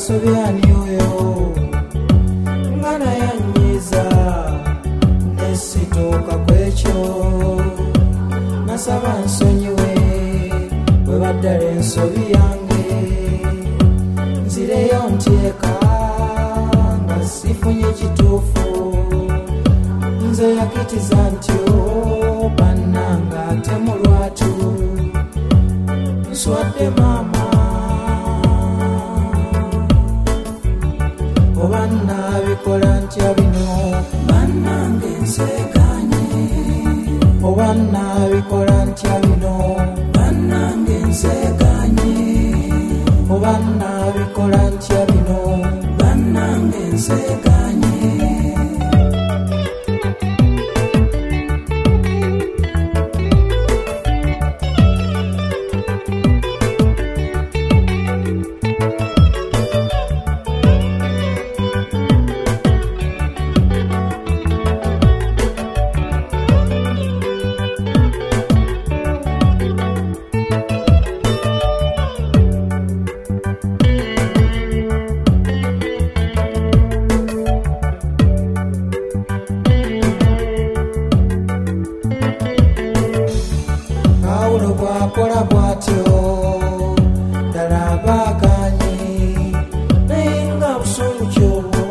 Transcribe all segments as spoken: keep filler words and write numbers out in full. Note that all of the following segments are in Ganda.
Sobyani oyo ngana yanyiza nesituuka kwekyo nasaba nsonyiwe bwe baddala ensobi yange nzireyo nteeka nga sifunye kituufu nze yakitiza nti o bannanga ate mu lwatu nswadde maama oba nabikola ntya bino bannange nseekanye oba nabikola ntya bino bannange nseekanye oba nabikola ntya bino bannange nseekanye bwakola bwatyo ddala abaakanyi naye nga busungu kyobo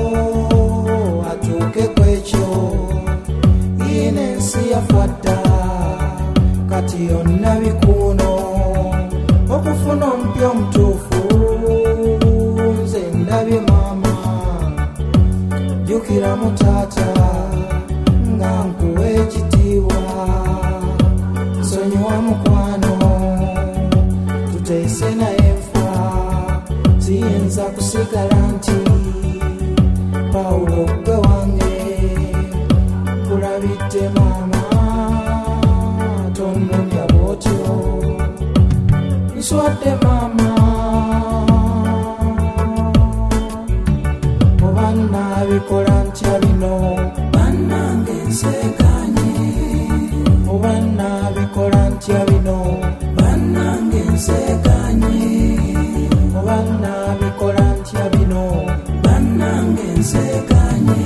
atuuke kwekyo yina ensi yafadda kati yonna bikuuno okufuna omupya omutuufu nze ndabye maama jjukiramu taata nga nkuwa ekitiibwa nsonyiwa mukwano tuteese naye nfa siyinza kusigala nti Pawulo gwe wange kulabidde maama tonnumya bwotyo nswadde maama oba nabikola ntya bino bannange nseekanye oba nabikola ntya bino bannange nseekanye oba nabikola ntya bino bannange nseekanye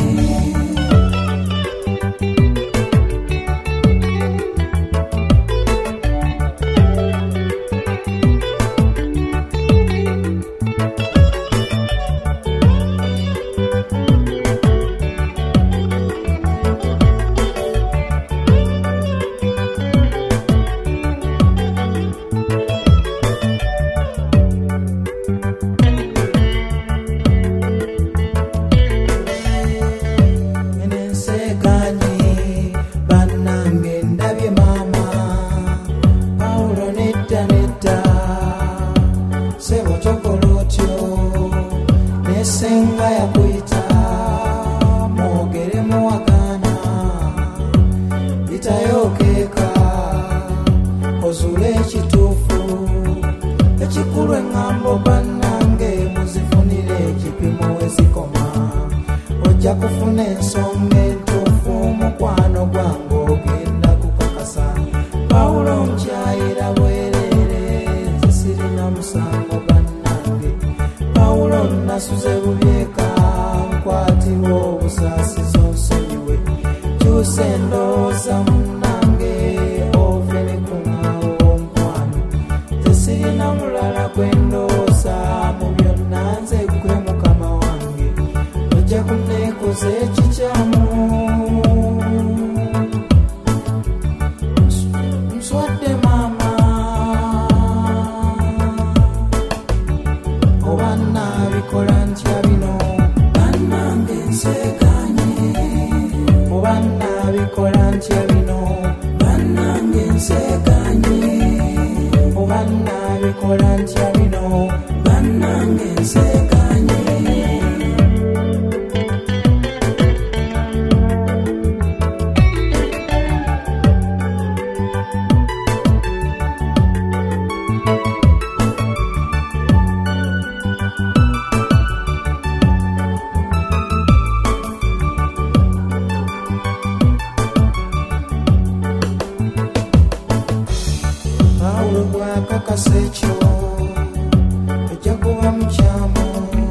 senga yakuyita mwogere muwakana bitayokeeka ozule ekituufu ekikulu eŋŋambo bannange muzifunire ekipimo wezikoma ojja kufuna ensonga entuufu mukwano gwange ogenda kukakasa Pawulo nkyayira bwerere nze sirina musango bannange Pawulo nasuze bubyeka nkwatirwa obusaasizo nsonyiwe kyusa endowooza munnange ove ne kuŋŋaawo omukwano nze sirina mulala gwe ndowooza mu byonna nze gwe mukama wange ojja kunneekoza ekikyamu nswadde maama oba nabikola ntya bino bannange nseekanye oba nabikola ntya bino bannange nseekanye oba nabikola ntya bino bannange nseekanye Pawulo bw'akakasa ekyo ojja kuba mukyamu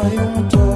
y'omuto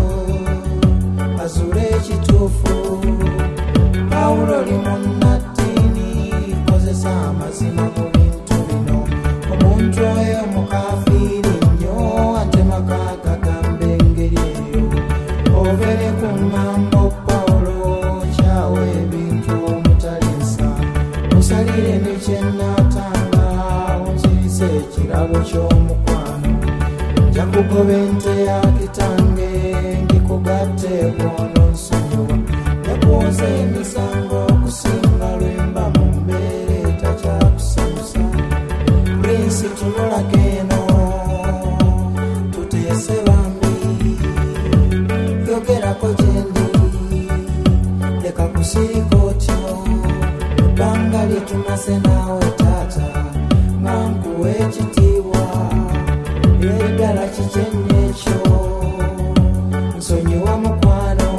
azuula ekituufu. Pawulo oli munnaddiini, kozesa amazima mu bintu bino. Omuntu oyo mukaafiiri nnyo, ate makaaga gamba engeri eyo. Overe ku ŋŋambo Pawulo, kyawa ebintu omutaliisa. Musalire ne kye nnaatanga, onzirise ekirabo ky'omukwano. Nja kugoba ente ya kitange, ngikugatte bw'ononsonyiwa. Nekuwoza emisango okusinga lwemba mu mbeera etakyakusanyusa. Prince tunulako eno, tuteese bambi. Yogerako gye ndi, leka kusirika otyo. Ebbanga lye tumaze naawe taata, nga nkuwa ekitiibwa. Eri ddala kikyenye ekyo, nsonyiwa mukwano.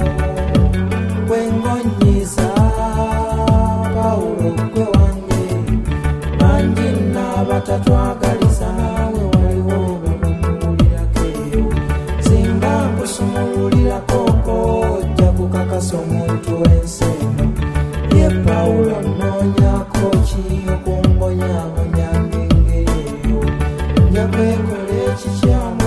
Gwengonyiza Pawulo gwe wange, bangi n'abatatwagaliza, naawe waliwo babamuwulirako eyo. Singa nkusumululirako ko, ojja kukakasa omuntu w'ensi eno. Ye Pawulo nnoonyako ki okumbonyaabonya ng'engeri eyo? Nja kwekola ekikyamu.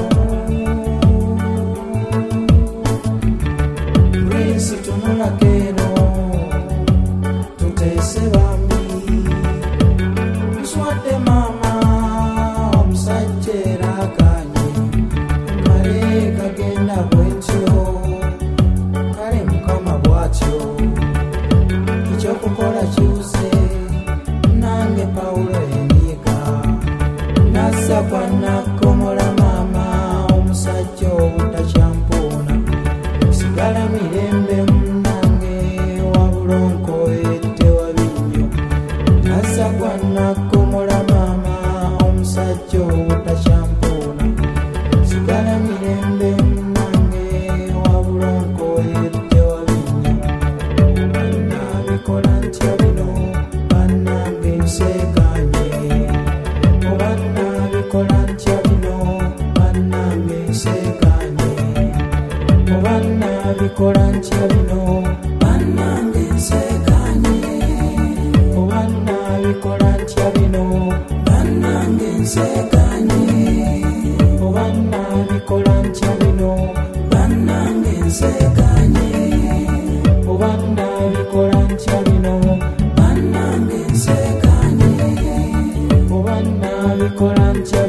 Prince tunulako eno, tuteese bambi. Nswadde maama, omusajja era akaanye, kale kagenda bwentyo. Kale Mukama bw'atyo, ekyokukola kiwuze. Nange Pawulo enyiga, nassa kwa nakkomola maama, omusajja obutakyampuna. Sigala mirembe munnange, wabula onkoyedde wabi nnyo. Nassa kwa nakkomola maama, omusajja obutakyampuna. Sigala mirembe munnange, wabula onkoyedde wabi nnyo. Bannabikola ntya bino, bannange nseekanye. Bannabikola ntya bino, bannange nseekanye. Bannabikola ntya bino, bannange nseekanye. Bannabikola ntya bino, bannange nseekanye. Bannabikola ntya bino, bannange nseekanye. Bannabikola ntya bino, bannange nseekanye. Bannabikola ntya